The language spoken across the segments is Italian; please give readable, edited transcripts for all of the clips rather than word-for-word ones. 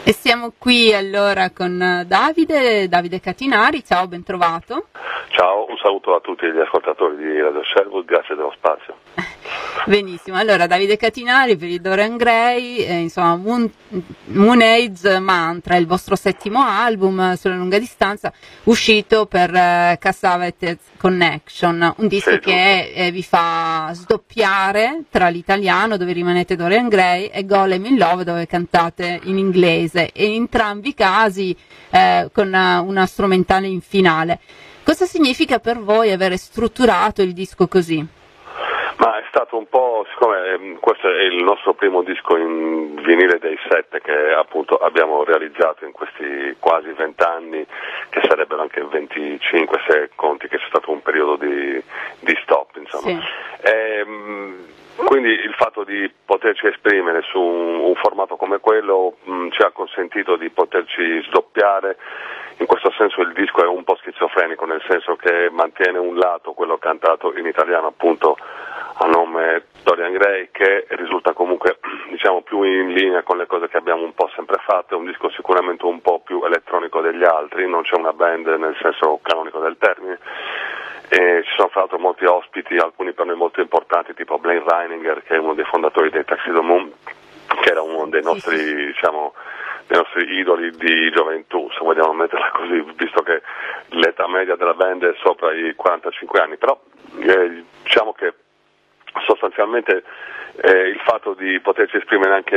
E siamo qui allora con Davide Catinari, ciao, ben trovato. Ciao, un saluto a tutti gli ascoltatori di Radio Sherwood, grazie dello spazio. Benissimo, allora Davide Catinari per il Dorian Gray, insomma Moon Age Mantra, il vostro settimo album sulla lunga distanza, uscito per Cassavetes Connection, un disco che vi fa sdoppiare tra l'italiano dove rimanete Dorian Gray e Golem in Love dove cantate in inglese, e in entrambi i casi con una strumentale in finale. Cosa significa per voi avere strutturato il disco così? Ma è stato un po', siccome questo è il nostro primo disco in vinile dei 7 che appunto abbiamo realizzato in questi quasi 20 anni, che sarebbero anche 25 se conti che c'è stato un periodo di stop, insomma. Sì. Quindi il fatto di poterci esprimere su un formato come quello ci ha consentito di poterci sdoppiare. In questo senso il disco è un po' schizofrenico, nel senso che mantiene un lato, quello cantato in italiano appunto a nome Dorian Gray, che risulta comunque diciamo più in linea con le cose che abbiamo un po' sempre fatto. È un disco sicuramente un po' più elettronico degli altri, non c'è una band nel senso canonico del termine, e ci sono fra l'altro molti ospiti, alcuni per noi molto importanti, tipo Blaine Reininger, che è uno dei fondatori dei Tuxedo Moon, che era uno dei nostri diciamo dei nostri idoli di gioventù, se vogliamo metterla così, visto che l'età media della band è sopra i 45 anni, però diciamo che sostanzialmente il fatto di poterci esprimere anche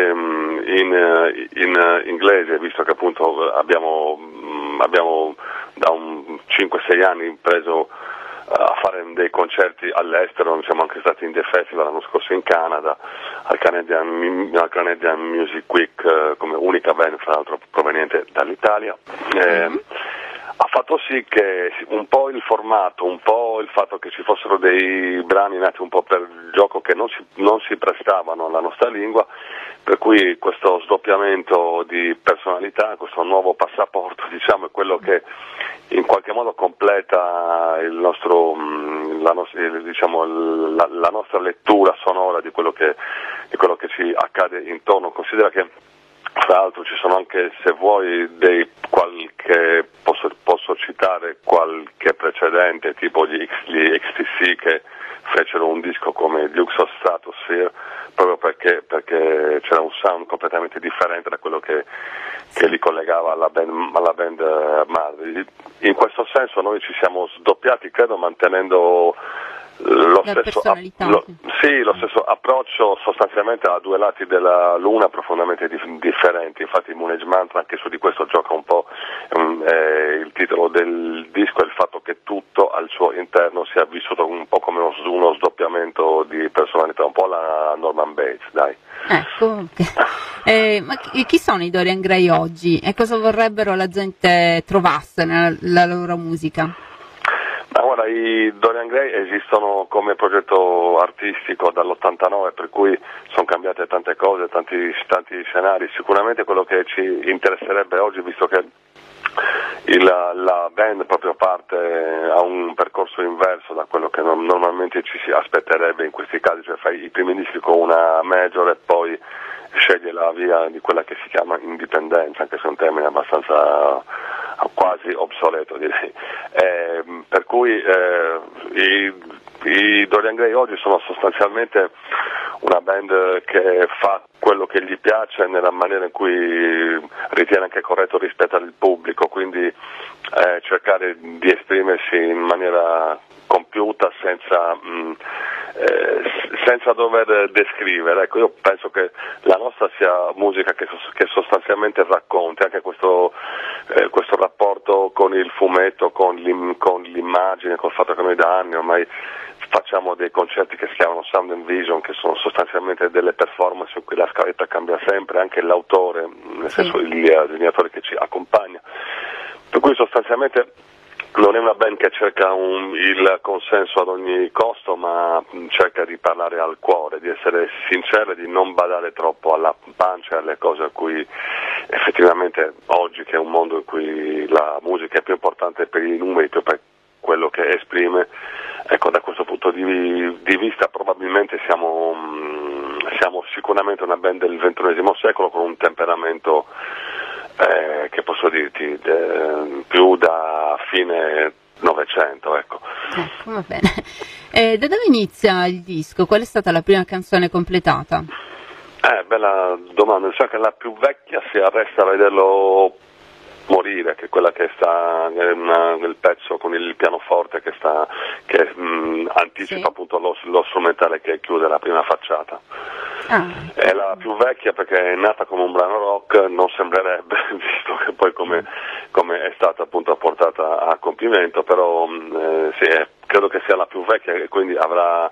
in inglese, visto che appunto abbiamo da 5-6 anni preso a fare dei concerti all'estero, siamo anche stati in The Festival l'anno scorso in Canada, al Canadian Music Week come unica band fra l'altro proveniente dall'Italia. Ha fatto sì che un po' il formato, un po' il fatto che ci fossero dei brani nati un po' per il gioco che non si prestavano alla nostra lingua, per cui questo sdoppiamento di personalità, questo nuovo passaporto, diciamo, è quello che in qualche modo completa la nostra lettura sonora di quello che ci accade intorno. Considera che tra l'altro ci sono anche, se vuoi, posso citare qualche precedente, tipo gli XTC, che fecero un disco come Dukes of Stratosphere, proprio perché c'era un sound completamente differente da quello che li collegava alla band madre. In questo senso noi ci siamo sdoppiati, credo, mantenendo lo stesso approccio sostanzialmente a due lati della luna profondamente differenti. Infatti Moon Age Mantra anche su di questo gioca un po', il titolo del disco è il fatto che tutto al suo interno sia vissuto un po' come uno sdoppiamento di personalità, un po' la Norman Bates, dai. Ecco, ma chi sono i Dorian Gray oggi e cosa vorrebbero la gente trovasse nella loro musica? Ma guarda, i Dorian Gray esistono come progetto artistico dall'89, per cui sono cambiate tante cose, tanti scenari. Sicuramente quello che ci interesserebbe oggi, visto che la band proprio parte a un percorso inverso da quello che normalmente ci si aspetterebbe in questi casi, cioè fai i primi dischi con una major e poi sceglie la via di quella che si chiama indipendenza, anche se è un termine abbastanza quasi obsoleto, direi. Per cui i Dorian Gray oggi sono sostanzialmente una band che fa quello che gli piace nella maniera in cui ritiene anche corretto rispetto al pubblico, quindi cercare di esprimersi in maniera compiuta senza dover descrivere. Ecco, io penso che la nostra sia musica che sostanzialmente racconti anche questo rapporto con il fumetto, con l'immagine, col fatto che noi da anni ormai facciamo dei concerti che si chiamano Sound and Vision, che sono sostanzialmente delle performance in cui la scaletta cambia sempre, anche l'autore, nel senso il disegnatore che ci accompagna, per cui sostanzialmente non è una band che cerca il consenso ad ogni costo, ma cerca di parlare al cuore, di essere sincera, di non badare troppo alla pancia e alle cose a cui effettivamente oggi, che è un mondo in cui la musica è più importante per i numeri, più per quello che esprime, ecco, da questo punto di vista probabilmente siamo sicuramente una band del XXI secolo con un temperamento che posso dirti, più da fine Novecento, ecco. Va bene. Da dove inizia il disco? Qual è stata la prima canzone completata? Bella domanda. So che la più vecchia si arresta a vederlo morire, che è quella che sta nel pezzo con il pianoforte che anticipa sì. appunto lo strumentale che chiude la prima facciata. È la più vecchia perché è nata come un brano rock, non sembrerebbe, visto che poi come è stata appunto portata a compimento, però sì, credo che sia la più vecchia e quindi avrà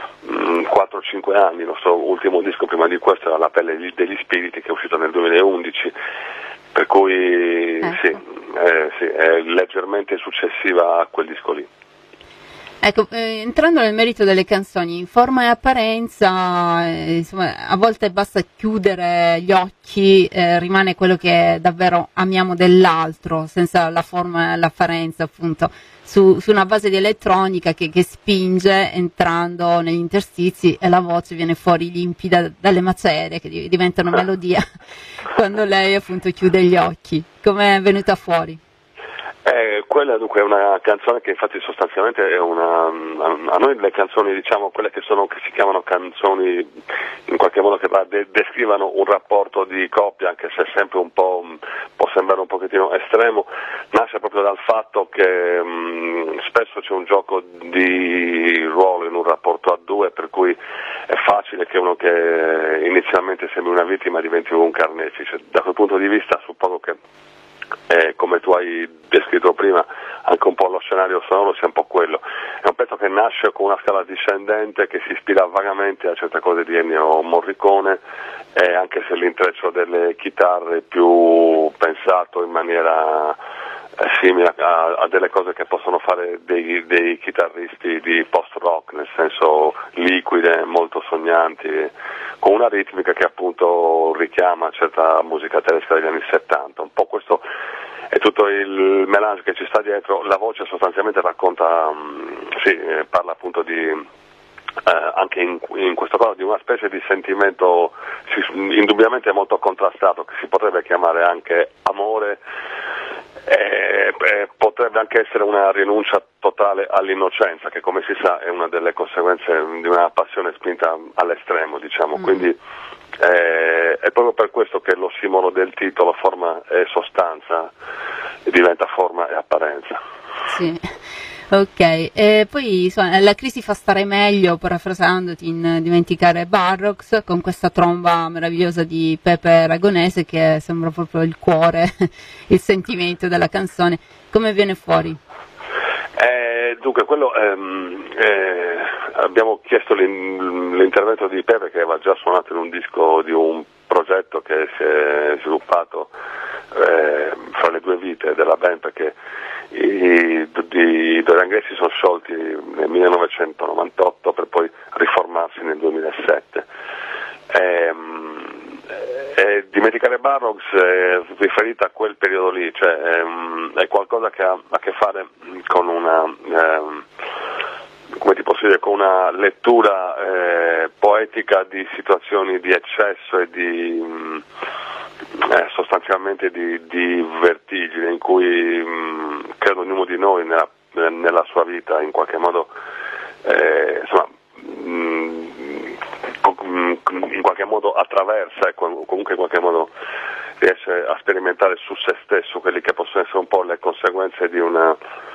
4-5 anni. Il nostro ultimo disco prima di questo era La pelle degli spiriti, che è uscito nel 2011, per cui sì, è leggermente successiva a quel disco lì. Ecco, entrando nel merito delle canzoni, in forma e apparenza, insomma, a volte basta chiudere gli occhi, rimane quello che davvero amiamo dell'altro, senza la forma e l'apparenza, appunto, su una base di elettronica che spinge entrando negli interstizi e la voce viene fuori limpida dalle macerie che diventano melodia quando lei appunto chiude gli occhi. Come è venuta fuori? Quella dunque è una canzone che infatti sostanzialmente è a noi le canzoni, diciamo, quelle che si chiamano canzoni in qualche modo che descrivano un rapporto di coppia, anche se sempre può sembrare un pochettino estremo, nasce proprio dal fatto che spesso c'è un gioco di ruolo in un rapporto a due, per cui è facile che uno che inizialmente sembri una vittima diventi un carnefice. Da quel punto di vista suppongo che come tu hai descritto prima, anche un po' lo scenario sonoro sia un po' quello. È un pezzo che nasce con una scala discendente che si ispira vagamente a certe cose di Ennio Morricone, anche se l'intreccio delle chitarre è più pensato in maniera simile a delle cose che possono fare dei chitarristi di post-rock, nel senso liquide, molto sognanti, con una ritmica che appunto richiama certa musica tedesca degli anni 70. Un po' questo è tutto il melange che ci sta dietro. La voce sostanzialmente racconta, parla appunto di anche in questo caso di una specie di sentimento indubbiamente molto contrastato, che si potrebbe chiamare anche amore, potrebbe anche essere una rinuncia totale all'innocenza, che come si sa è una delle conseguenze di una passione spinta all'estremo, diciamo. Quindi è proprio per questo che lo simbolo del titolo, forma e sostanza, diventa forma e apparenza. Sì. Ok, e poi insomma, la crisi fa stare meglio, parafrasandoti, in Dimenticare Barrocks, con questa tromba meravigliosa di Pepe Aragonese che sembra proprio il cuore, il sentimento della canzone. Come viene fuori? Dunque, quello abbiamo chiesto l'intervento di Pepe, che aveva già suonato in un disco di un progetto che si è sviluppato fra le due vite della band, perché i Dorian Gray si sono sciolti nel 1998 per poi riformarsi nel 2007. Dimenticare Barrocks è riferita a quel periodo lì, cioè è qualcosa che ha a che fare con una come ti posso dire, con una lettura poetica di situazioni di eccesso e di sostanzialmente di vertigine, in cui credo ognuno di noi nella sua vita in qualche modo in qualche modo attraversa e comunque in qualche modo riesce a sperimentare su se stesso quelli che possono essere un po' le conseguenze di una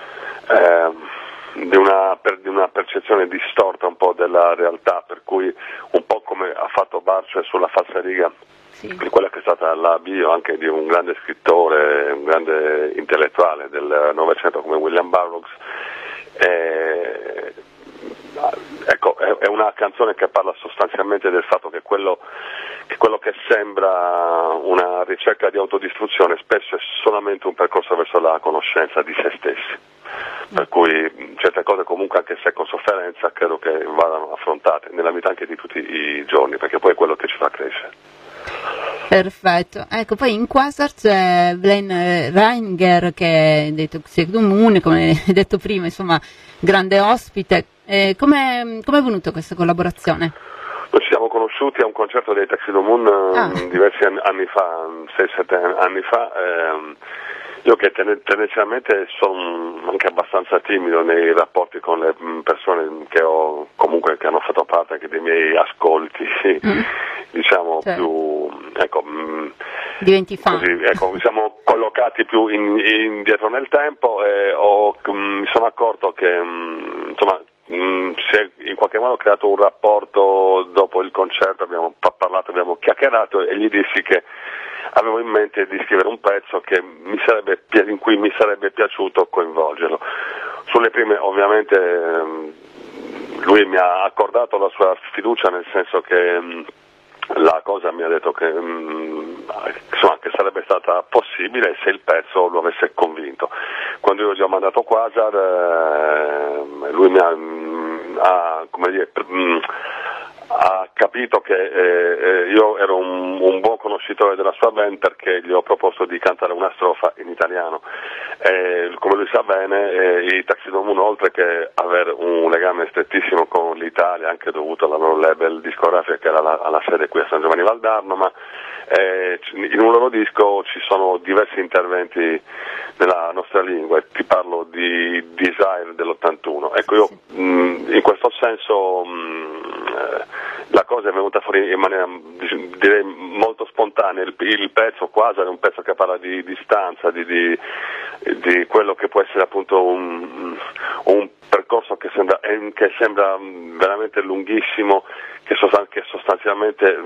percezione distorta un po' della realtà, per cui un po' come ha fatto Barce sulla falsariga, sì, di quella che è stata la bio anche di un grande scrittore, un grande intellettuale del Novecento come William Burroughs. Ecco, è una canzone che parla sostanzialmente del fatto che quello che sembra una ricerca di autodistruzione spesso è solamente un percorso verso la conoscenza di se stessi, per cui certe cose comunque, anche se con sofferenza, credo che vadano affrontate nella vita anche di tutti i giorni, perché poi è quello che ci fa crescere. Perfetto, ecco, poi in Quasar c'è Blaine Reinger, che è detto comune, come hai detto prima, insomma, grande ospite. Come è venuta questa collaborazione? Noi ci siamo conosciuti a un concerto dei Tuxedo Moon diversi anni fa, 6-7 anni fa. Io che tendenzialmente sono anche abbastanza timido nei rapporti con le persone che ho comunque che hanno fatto parte anche dei miei ascolti, diciamo più diventi fan. Così, mi siamo collocati più indietro nel tempo e mi sono accorto che si è in qualche modo creato un rapporto dopo il concerto, abbiamo parlato, abbiamo chiacchierato e gli dissi che avevo in mente di scrivere un pezzo in cui mi sarebbe piaciuto coinvolgerlo. Sulle prime ovviamente lui mi ha accordato la sua fiducia, nel senso che la cosa mi ha detto che sarebbe stata possibile se il pezzo lo avesse convinto. Quando io gli ho mandato Quasar, lui mi ha capito che io ero un buon conoscitore della sua band, perché gli ho proposto di cantare una strofa in italiano. Come lui sa bene, i Tuxedo Moon, oltre che avere un legame strettissimo con l'Italia, anche dovuto alla loro label discografica che era alla sede qui a San Giovanni Valdarno, ma in un loro disco ci sono diversi interventi nella nostra lingua, e ti parlo di Desire dell'81. Ecco, io in questo senso la cosa è venuta fuori in maniera, direi, molto spontanea. Il pezzo Quasar è un pezzo che parla di distanza, di quello che può essere appunto un percorso che sembra veramente lunghissimo, che sostanzialmente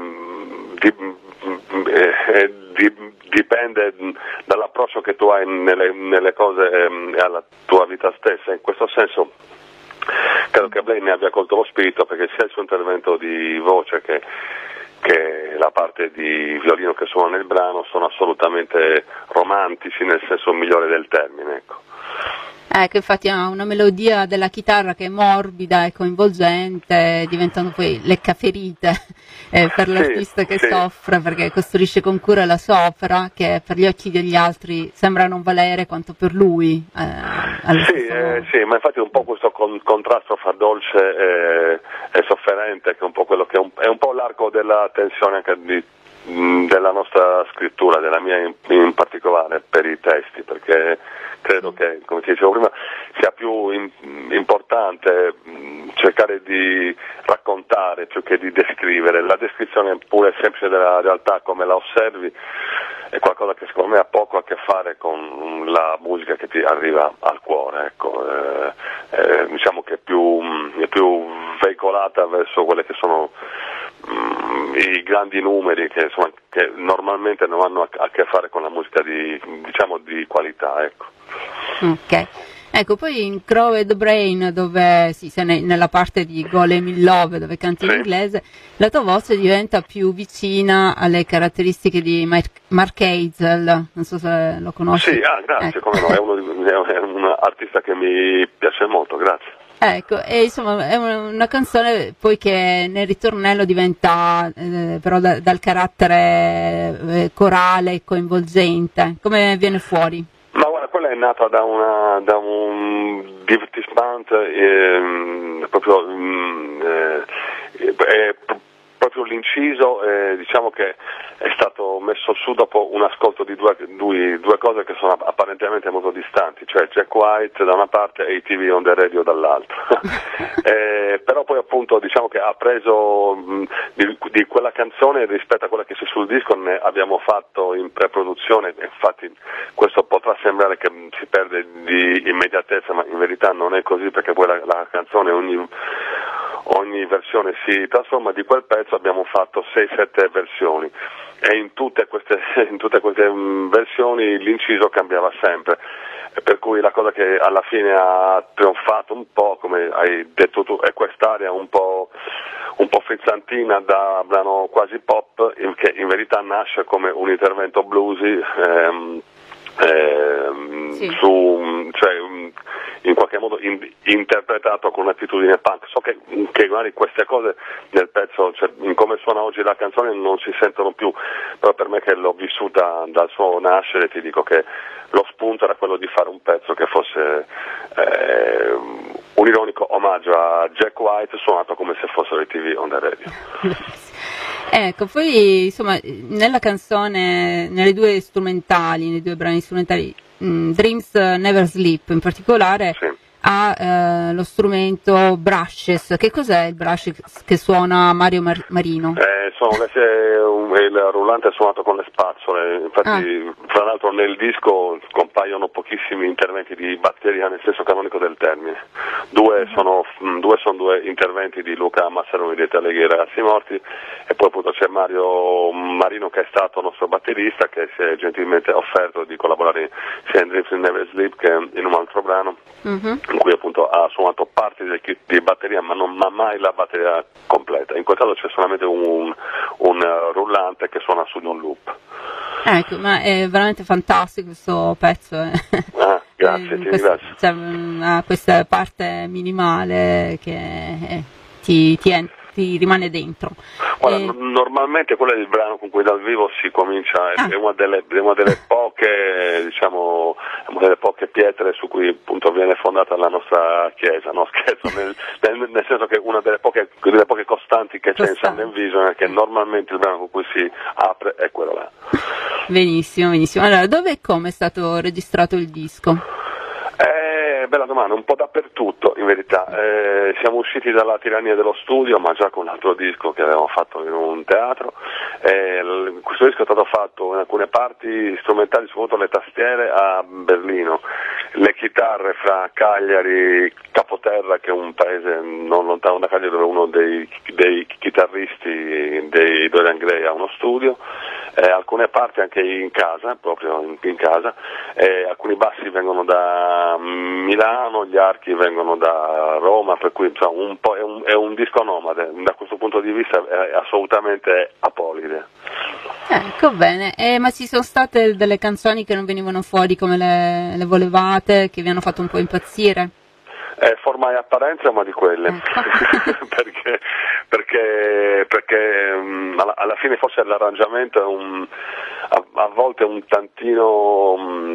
dipende dall'approccio che tu hai nelle cose e alla tua vita stessa. In questo senso credo che Blaine ne abbia colto lo spirito, perché sia il suo intervento di voce che la parte di violino che suona nel brano sono assolutamente romantici, nel senso migliore del termine, ecco. Che infatti ha una melodia della chitarra che è morbida e coinvolgente, diventano poi leccaferite per l'artista che soffre, perché costruisce con cura la sua opera, che per gli occhi degli altri sembra non valere quanto per lui. Sì, ma infatti è un po' questo contrasto fra dolce e sofferente, che è un po' quello che è un po' l'arco della tensione anche della nostra scrittura, della mia in particolare per i testi, perché credo che, come ti dicevo prima, sia più importante cercare di raccontare più che di descrivere. La descrizione pure semplice della realtà, come la osservi, è qualcosa che secondo me ha poco a che fare con la musica che ti arriva al cuore, ecco. Diciamo che è più veicolata verso quelle che sono i grandi numeri che normalmente non hanno a che fare con la musica di qualità, ecco. Ok. Ecco, poi in Crowed Brain, dove sei nella parte di Golem in Love, dove canti in inglese, la tua voce diventa più vicina alle caratteristiche di Mark Hazel, non so se lo conosci. Sì, grazie, come no, è un artista che mi piace molto, grazie. Ecco, e insomma è una canzone poi che nel ritornello diventa però dal carattere corale e coinvolgente. Come viene fuori? Ma guarda, quella è nata da un divertissement, proprio l'inciso, diciamo che è stato messo su dopo un ascolto di due cose che sono apparentemente molto distanti, cioè Jack White da una parte e ATV on the Radio dall'altra. Però poi appunto diciamo che ha preso di quella canzone rispetto a quella che c'è sul disco, ne abbiamo fatto in pre-produzione, infatti questo potrà sembrare che si perde di immediatezza, ma in verità non è così, perché poi la canzone ogni versione si trasforma. Di quel pezzo abbiamo fatto 6-7 versioni e in tutte queste versioni l'inciso cambiava sempre, per cui la cosa che alla fine ha trionfato un po', come hai detto tu, è quest'area un po' frizzantina da brano quasi pop, che in verità nasce come un intervento bluesy, in qualche modo interpretato con un'attitudine punk. So che magari queste cose nel pezzo, cioè, in come suona oggi la canzone, non si sentono più, però per me che l'ho vissuta dal suo nascere ti dico che lo spunto era quello di fare un pezzo che fosse un ironico omaggio a Jack White suonato come se fossero i TV on the radio. Ecco, poi insomma nella canzone, nei due brani strumentali, Dreams Never Sleep in particolare, Sì. ha lo strumento brushes. Che cos'è il brushes che suona Mario Marino? Il rullante è suonato con le spazzole, infatti fra l'altro nel disco compaiono pochissimi interventi di batteria nel senso canonico del termine. Due sono due interventi di Luca Massaroni dei Teleghi Ragazzi Morti, e poi appunto c'è Mario Marino, che è stato nostro batterista, che si è gentilmente offerto di collaborare sia in Dreams Never Sleep che in un altro brano, in cui appunto ha suonato parti del kit di batteria ma mai la batteria completa. In quel caso c'è solamente un rullante che suona su di un loop. Ecco, ma è veramente fantastico questo pezzo. Grazie, ti ringrazio. Cioè, ha questa parte minimale che ti rimane dentro. Guarda, normalmente quello è il brano con cui dal vivo si comincia, è una delle poche, diciamo, una delle poche pietre su cui appunto viene fondata la nostra chiesa, no scherzo, nel senso che una delle poche costanti che c'è in Sunday Vision è che normalmente il brano con cui si apre è quello là. Benissimo. Allora, dove e come è stato registrato il disco? Bella domanda, un po' dappertutto in verità. Siamo usciti dalla tirannia dello studio, ma già con l'altro disco che avevamo fatto in un teatro. Questo disco è stato fatto in alcune parti strumentali, soprattutto le tastiere, a Berlino, le chitarre fra Cagliari, Capoterra, che è un paese non lontano da Cagliari, dove uno dei chitarristi dei Dorian Gray ha uno studio. Alcune parti anche in casa, proprio in casa, alcuni bassi vengono da Milano, gli archi vengono da Roma, per cui insomma, è un disco nomade, da questo punto di vista è assolutamente apolide. Ecco, bene, ma ci sono state delle canzoni che non venivano fuori come le volevate, che vi hanno fatto un po' impazzire? Formai apparenza è una di quelle, perché alla fine forse l'arrangiamento è a volte un tantino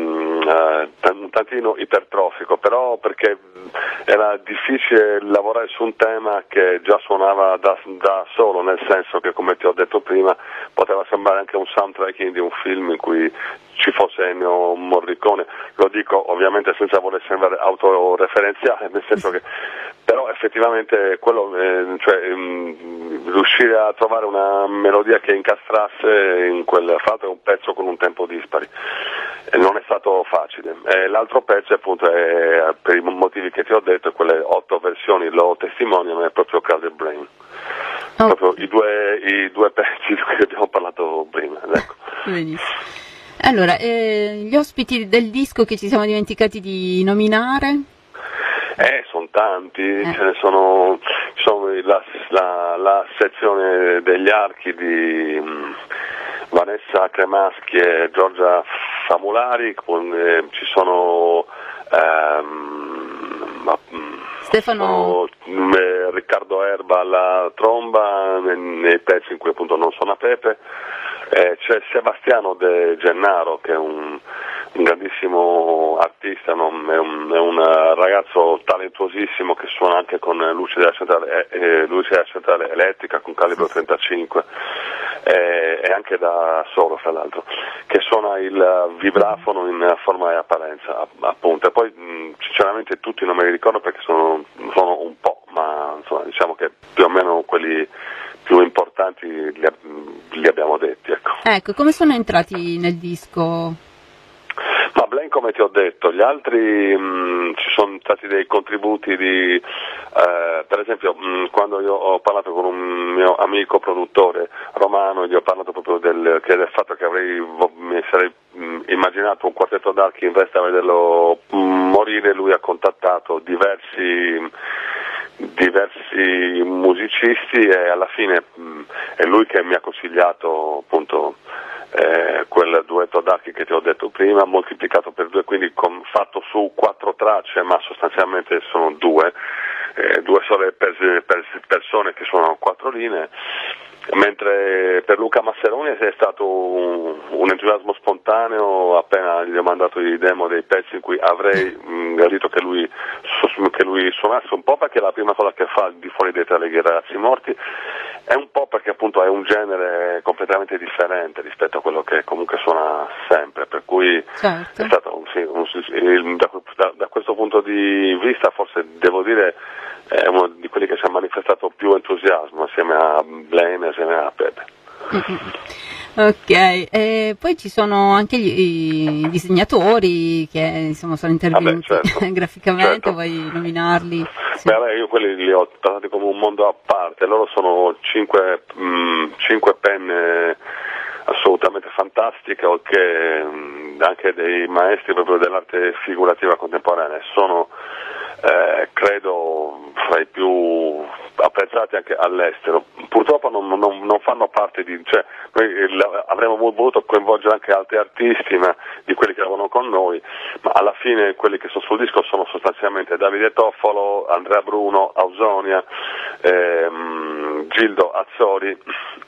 ipertrofico, però perché era difficile lavorare su un tema che già suonava da solo, nel senso che, come ti ho detto prima, poteva sembrare anche un soundtracking di un film in cui ci fosse Ennio Morricone. Lo dico ovviamente senza voler sembrare autoreferenziale, nel senso che però effettivamente quello, riuscire a trovare una melodia che incastrasse in quel fatto è un pezzo con un tempo dispari, non è stato facile. L'altro pezzo appunto è, per i motivi che ti ho detto, quelle 8 versioni lo testimoniano, è proprio Crowded Brain. Proprio i due pezzi di cui abbiamo parlato prima, ecco. Benissimo. Allora, gli ospiti del disco che ci siamo dimenticati di nominare? Sono tanti, ce ne sono la sezione degli archi di Vanessa Cremaschi e Giorgia Famulari, ci sono Stefano Riccardo Erba alla tromba nei pezzi in cui appunto non suona Pepe. C'è Sebastiano De Gennaro, che è un grandissimo artista, no? È un ragazzo talentuosissimo che suona anche con luci della centrale elettrica con calibro 35, e anche da solo, fra l'altro, che suona il vibrafono in forma e apparenza, appunto. E poi sinceramente tutti non me li ricordo perché sono un po', ma insomma, diciamo che più o meno quelli più importanti li abbiamo detti, ecco. Come sono entrati nel disco? Ma Blaine, come ti ho detto, gli altri ci sono stati dei contributi di per esempio quando io ho parlato con un mio amico produttore romano, gli ho parlato proprio del fatto che mi sarei immaginato un quartetto d'archi in veste a vederlo morire. Lui ha contattato diversi musicisti e alla fine è lui che mi ha consigliato appunto quel duetto d'archi che ti ho detto prima, moltiplicato per 2, quindi fatto su 4 tracce, ma sostanzialmente sono 2 sole persone che suonano 4 linee. Mentre per Luca Masseroni è stato un entusiasmo spontaneo appena gli ho mandato i demo dei pezzi in cui avrei gradito che lui che lui suonasse, un po' perché è la prima cosa che fa di fuori dei Tre ragazzi morti, e un po' perché appunto è un genere completamente differente rispetto a quello che comunque suona sempre, per cui certo. è stato da questo punto di vista forse devo dire è uno di quelli che ci ha manifestato più entusiasmo assieme a Blaine e assieme a Pepe. Ok, e poi ci sono anche i disegnatori che insomma sono intervenuti certo, graficamente, certo. Vuoi nominarli? Sì. Beh, io quelli li ho trattati come un mondo a parte, loro sono cinque penne assolutamente fantastiche, che anche dei maestri proprio dell'arte figurativa contemporanea, sono credo fra i più apprezzati anche all'estero. Purtroppo non fanno parte noi avremmo voluto coinvolgere anche altri artisti di quelli che lavorano con noi, ma alla fine quelli che sono sul disco sono sostanzialmente Davide Toffolo, Andrea Bruno, Ausonia, Gildo Azzori,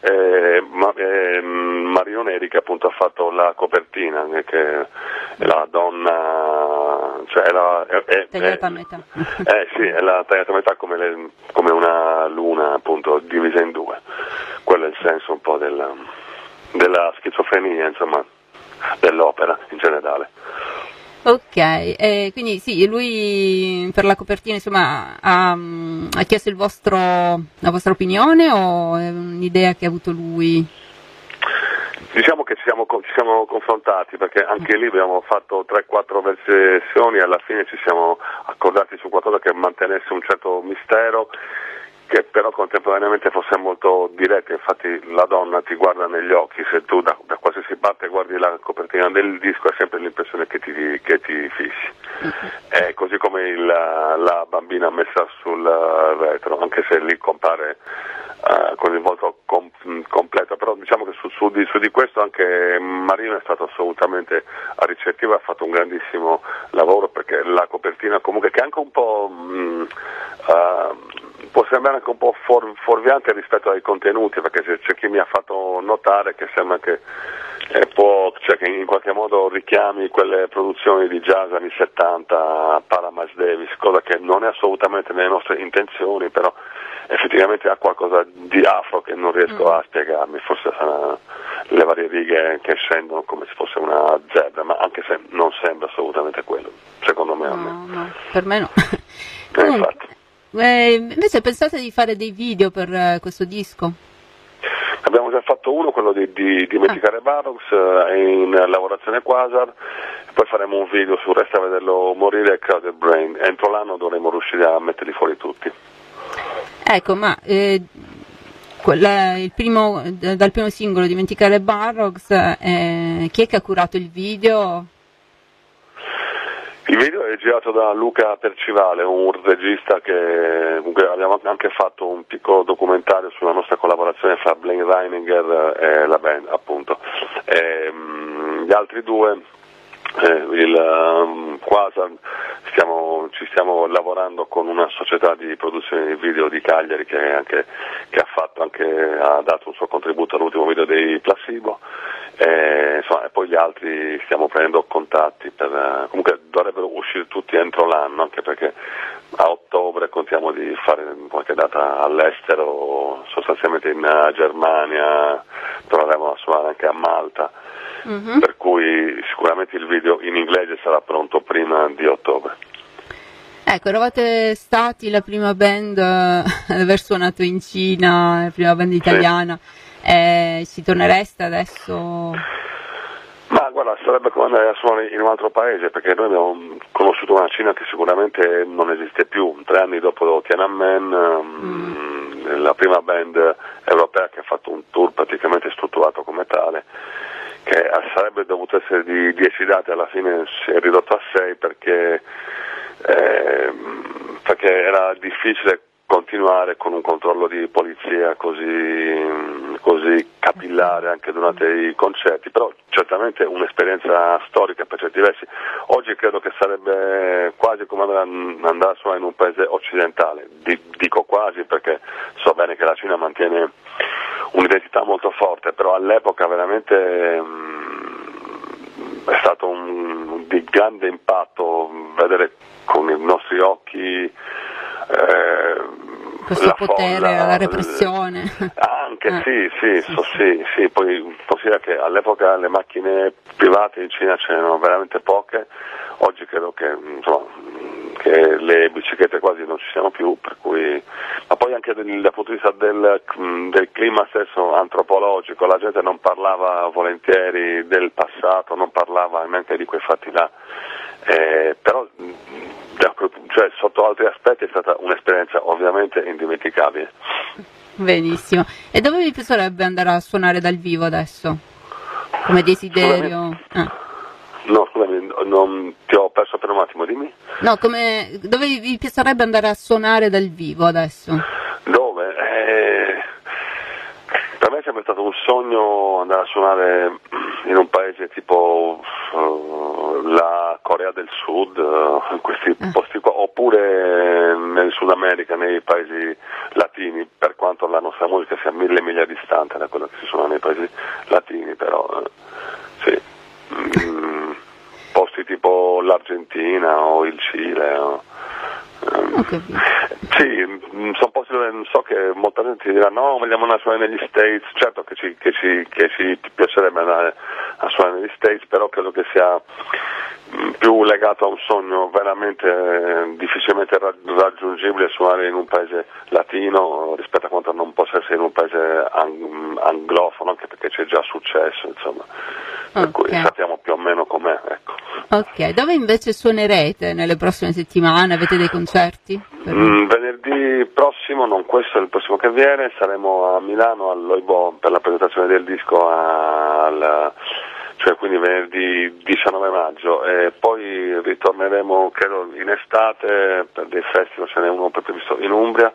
Marino Neri, che appunto ha fatto la copertina, che è la donna, tagliata a metà. Sì, è la tagliata a metà come una luna appunto divisa in due. Quello è il senso un po' della schizofrenia, insomma, dell'opera in generale. Ok, quindi sì, lui per la copertina insomma ha chiesto la vostra opinione, o è un'idea che ha avuto lui? Diciamo che ci siamo confrontati, perché anche lì abbiamo fatto 3-4 versioni e alla fine ci siamo accordati su qualcosa che mantenesse un certo mistero, che però contemporaneamente fosse molto diretta. Infatti la donna ti guarda negli occhi, se tu da qualsiasi parte guardi la copertina del disco hai sempre l'impressione che ti fissi, così come la bambina messa sul retro, anche se lì compare con il volto completo, però diciamo che su di questo anche Marino è stato assolutamente ricettivo, ha fatto un grandissimo lavoro, perché la copertina comunque, che è anche un po' può sembrare anche un po' fuorviante rispetto ai contenuti, perché c'è chi mi ha fatto notare che sembra che che in qualche modo richiami quelle produzioni di jazz anni 70 para Miles Davis, cosa che non è assolutamente nelle nostre intenzioni, però effettivamente ha qualcosa di afro che non riesco a spiegarmi, forse saranno le varie righe che scendono come se fosse una zebra, ma anche se non sembra assolutamente quello, secondo me. No, per me no. Infatti. Invece pensate di fare dei video per questo disco? Abbiamo già fatto uno, quello di Dimenticare Barrocks, è in lavorazione Quasar, poi faremo un video su Resta a vederlo morire e Crowded Brain. Entro l'anno dovremo riuscire a metterli fuori tutti. Ecco, ma dal primo singolo Dimenticare Barrocks, chi è che ha curato il video? Il video è girato da Luca Percivale, un regista che abbiamo anche fatto un piccolo documentario sulla nostra collaborazione fra Blaine Reininger e la band, appunto. Gli altri due, il Quasar, ci stiamo lavorando con una società di produzione di video di Cagliari che ha dato un suo contributo all'ultimo video dei Placebo. E poi gli altri stiamo prendendo contatti comunque dovrebbero uscire tutti entro l'anno, anche perché a ottobre contiamo di fare qualche data all'estero, sostanzialmente in Germania, torneremo a suonare anche a Malta, per cui sicuramente il video in inglese sarà pronto prima di ottobre. Ecco, eravate stati la prima band ad aver suonato in Cina, la prima band italiana. Sì. Ci tornereste adesso? Ma guarda, sarebbe come andare a suonare in un altro paese, perché noi abbiamo conosciuto una Cina che sicuramente non esiste più. 3 anni dopo Tiananmen, la prima band europea che ha fatto un tour praticamente strutturato come tale, che sarebbe dovuto essere di 10 date, alla fine si è ridotto a 6 perché era difficile continuare con un controllo di polizia così capillare anche durante i concerti, però certamente un'esperienza storica per certi versi. Oggi credo che sarebbe quasi come andare a suonare in un paese occidentale, dico quasi perché so bene che la Cina mantiene un'identità molto forte, però all'epoca veramente è stato di grande impatto vedere con i nostri occhi questo potere, la repressione. Anche sì, poi considera che all'epoca le macchine private in Cina c'erano veramente poche, oggi credo che, insomma, che le biciclette quasi non ci siano più, per cui, ma poi anche dal punto di vista del clima stesso antropologico, la gente non parlava volentieri del passato, non parlava neanche di quei fatti là, però cioè, sotto altri aspetti è stata un'esperienza ovviamente indimenticabile. Benissimo. E dove vi piacerebbe andare a suonare dal vivo adesso? Come desiderio? No, scusami, non ti ho perso per un attimo, dimmi. No, dove vi piacerebbe andare a suonare dal vivo adesso? Dove? Per me è sempre stato un sogno andare a suonare in un paese tipo la Corea del Sud, in questi posti qua, oppure nel Sud America, nei paesi latini, per quanto la nostra musica sia 1000 miglia distante da quello che si suona nei paesi latini, però sì, posti tipo l'Argentina o il Cile. Sì, sono posti dove so che molta gente dirà no, vogliamo andare a suonare negli States, certo che ci piacerebbe andare a suonare negli States, però credo che sia più legato a un sogno veramente difficilmente raggiungibile suonare in un paese latino rispetto a quanto non possa essere in un paese anglofono, anche perché c'è già successo, insomma, per cui sappiamo più o meno com'è, ecco. Ok, dove invece suonerete nelle prossime settimane? Avete dei concerti? Venerdì prossimo, non questo, è il prossimo che viene, saremo a Milano all'Oibò per la presentazione del disco cioè quindi venerdì 19 maggio, e poi ritorneremo credo in estate per dei festival, ce n'è uno previsto in Umbria,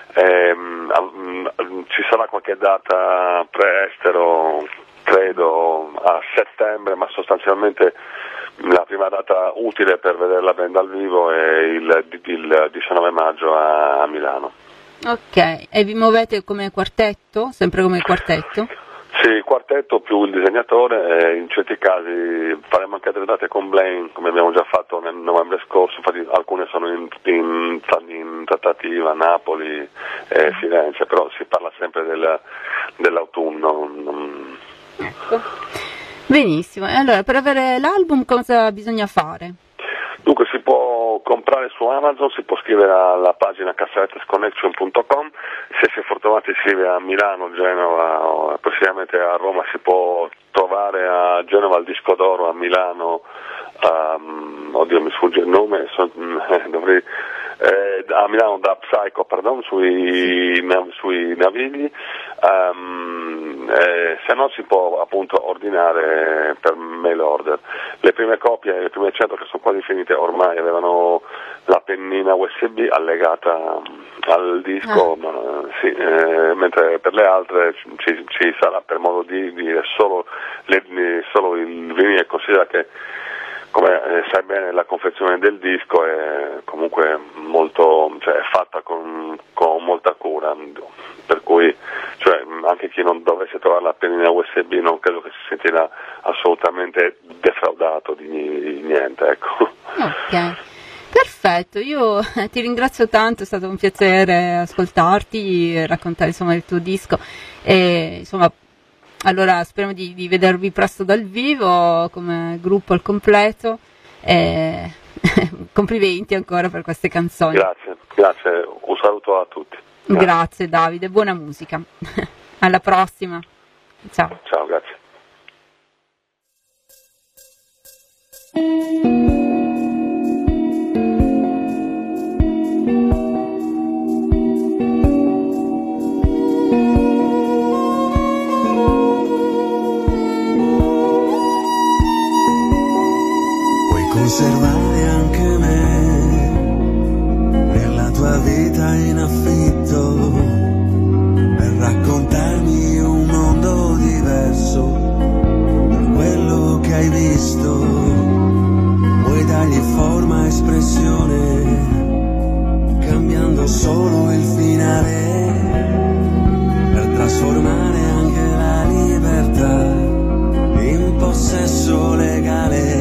ci sarà qualche data pre-estero credo a settembre, ma sostanzialmente la prima data utile per vedere la band dal vivo è il 19 maggio a Milano. Ok, e vi muovete come quartetto? Sempre come quartetto? Sì, quartetto più il disegnatore, in certi casi faremo anche delle date con Blaine, come abbiamo già fatto nel novembre scorso, infatti alcune sono in trattativa, Napoli e Firenze, però si parla sempre dell'autunno. Ecco. Benissimo, e allora per avere l'album cosa bisogna fare? Dunque si può comprare su Amazon, si può scrivere alla pagina cassettesconnection.com, se si è fortunati scrive a Milano, Genova o possibilmente a Roma, si può trovare a Genova il disco d'oro, a Milano, oddio mi sfugge il nome, a Milano da Psycho, sui Navigli, se no si può appunto ordinare per mail order. Le prime copie, le prime 100 che sono quasi finite ormai avevano la pennina USB allegata al disco, ma sì, mentre per le altre ci sarà, per modo di dire, solo il vinile. Considera che, come sai bene, la confezione del disco è comunque molto, cioè è fatta con molta cura, per cui cioè, anche chi non dovesse trovare la pennina USB non credo che si sentirà assolutamente defraudato di niente, ecco. Ok, perfetto, io ti ringrazio tanto, è stato un piacere ascoltarti e raccontare insomma il tuo disco e insomma allora speriamo di vedervi presto dal vivo come gruppo al completo e complimenti ancora per queste canzoni. Grazie, un saluto a tutti. Grazie Davide, buona musica. Alla prossima. Ciao. Ciao, grazie. Conservare anche me nella tua vita in affitto per raccontarmi un mondo diverso da quello che hai visto. Vuoi dargli forma, espressione, cambiando solo il finale per trasformare anche la libertà in possesso legale.